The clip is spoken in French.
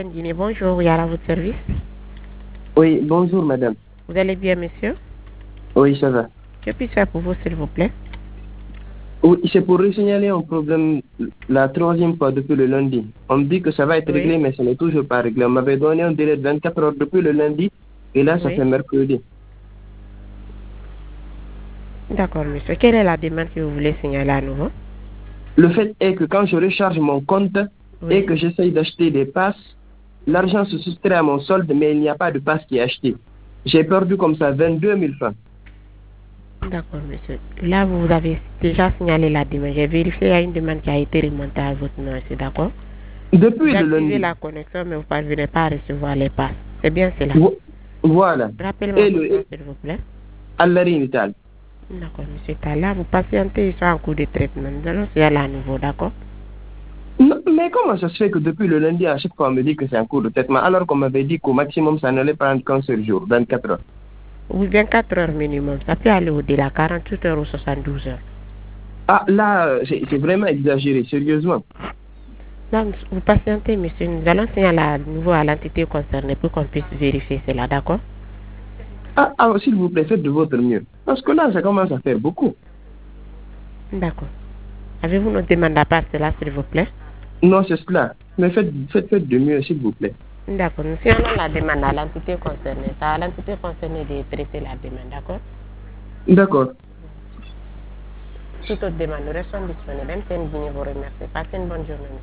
Guinée, bonjour, Yara, à votre service. Oui, bonjour madame. Vous allez bien, monsieur? Oui, ça va. Que puis-je faire pour vous, s'il vous plaît? Oui, c'est pour signaler un problème la troisième fois depuis le lundi. On me dit que ça va être Oui, réglé, mais ce n'est toujours pas réglé. On m'avait donné un délai de 24 heures depuis le lundi, et là, ça oui. fait mercredi. D'accord, monsieur. Quelle est la demande que vous voulez signaler à nouveau? Le fait est que quand je recharge mon compte et Oui. que j'essaye d'acheter des passes, l'argent se soustrait à mon solde, mais il n'y a pas de passe qui est acheté. J'ai perdu comme ça 22 000 francs. D'accord, monsieur. Là, vous avez déjà signalé la demande. J'ai vérifié, il y a une demande qui a été remontée à votre nom, c'est d'accord? Vous Depuis le activez lundi. la connexion, mais vous ne parvenez pas à recevoir les passes. C'est bien cela. Voilà. Rappelez-moi Et votre nom, le s'il vous plaît. Allarin Ital. D'accord, monsieur Tala, vous patientez, ils sont en cours de traitement. Nous allons signaler à nouveau, d'accord? Non, mais comment ça se fait que depuis le lundi, à chaque fois, on me dit que c'est un cours de traitement, alors qu'on m'avait dit qu'au maximum, ça n'allait prendre qu'un seul jour, 24 heures. Oui, 24 heures minimum. Ça peut aller au-delà, 48 heures ou 72 heures. Ah, là, c'est vraiment exagéré, sérieusement. Non, vous patientez, monsieur. Nous allons signaler à nouveau à l'entité concernée pour qu'on puisse vérifier cela, d'accord? S'il vous plaît, faites de votre mieux. Parce que là, ça commence à faire beaucoup. D'accord. Avez-vous notre demande à part cela, s'il vous plaît? Non, c'est cela. Mais faites de mieux, s'il vous plaît. D'accord. Nous signalons la demande à l'entité concernée. C'est à l'entité concernée de traiter la demande, d'accord? D'accord. Toute autre demande, nous restons disponibles. MTN Guinée vous remercie. Passez une bonne journée.